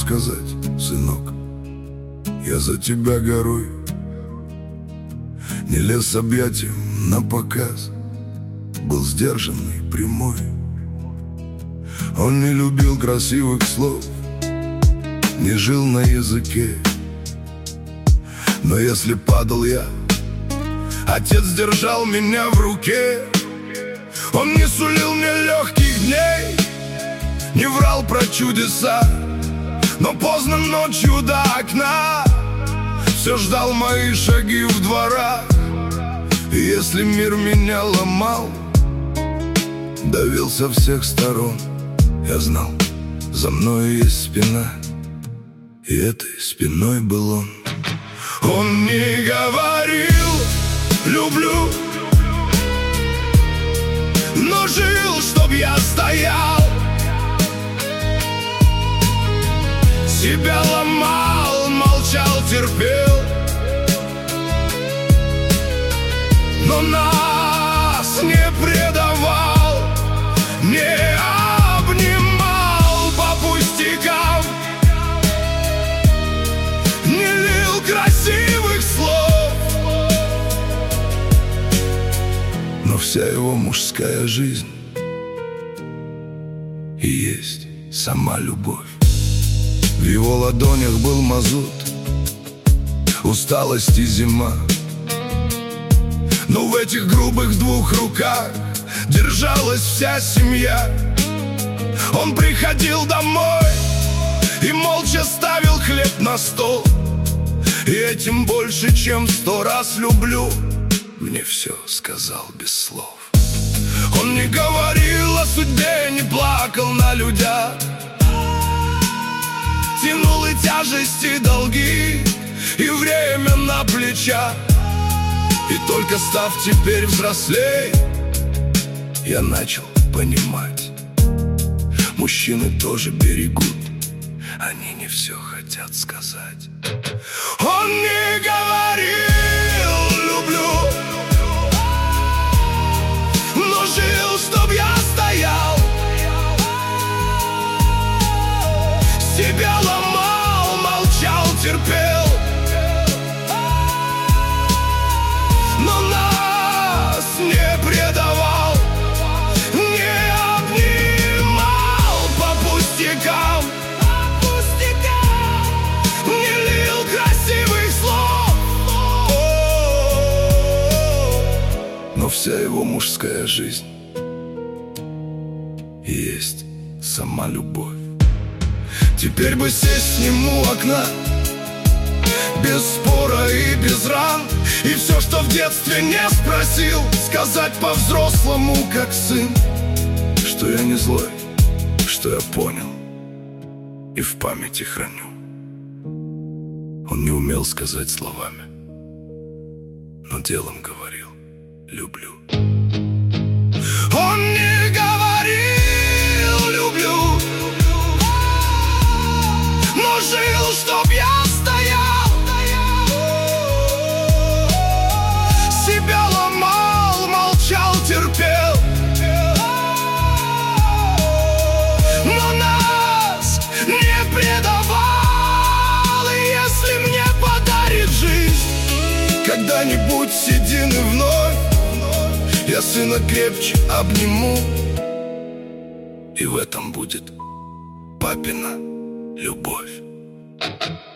сказать, сынок, я за тебя горую. Не лез объятием на показ, был сдержанный, прямой. Он не любил красивых слов, не жил на языке. Но если падал я, отец держал меня в руке. Он не сулил мне легких дней, не врал про чудеса, но поздно ночью до окна все ждал мои шаги в дворах. И если мир меня ломал, давил со всех сторон, я знал, за мной есть спина, и этой спиной был он. Он не говорил «люблю», но жил, чтоб я стоял. Себя ломал, молчал, терпел, но нас не предавал, не обнимал по пустякам, не лил красивых слов. Но вся его мужская жизнь и есть сама любовь. В его ладонях был мазут, усталость и зима, но в этих грубых двух руках держалась вся семья. Он приходил домой и молча ставил хлеб на стол, и этим больше, чем 100 раз люблю, мне все сказал без слов. Он не говорил о судьбе, не плакал на людях, тянул и тяжести, долги, и время на плечах. И только став теперь взрослей, я начал понимать, мужчины тоже берегут, они не все хотят сказать. Он не говорил «люблю», но жил, чтоб я стоял. Себя ломал, молчал, терпел, но нас не предавал, не обнимал по пустякам, не лил красивых слов. Но вся его мужская жизнь и есть сама любовь. Теперь бы сесть с ним у окна, без спора и без ран, и все, что в детстве не спросил, сказать по-взрослому, как сын, что я не злой, что я понял и в памяти храню. Он не умел сказать словами, но делом говорил «люблю». Он не говорил «люблю», но жил, чтоб я стоял. Себя ломал, молчал, терпел, но нас не предавал. И если мне подарит жизнь когда-нибудь седины вновь, я сына крепче обниму, и в этом будет папина любовь.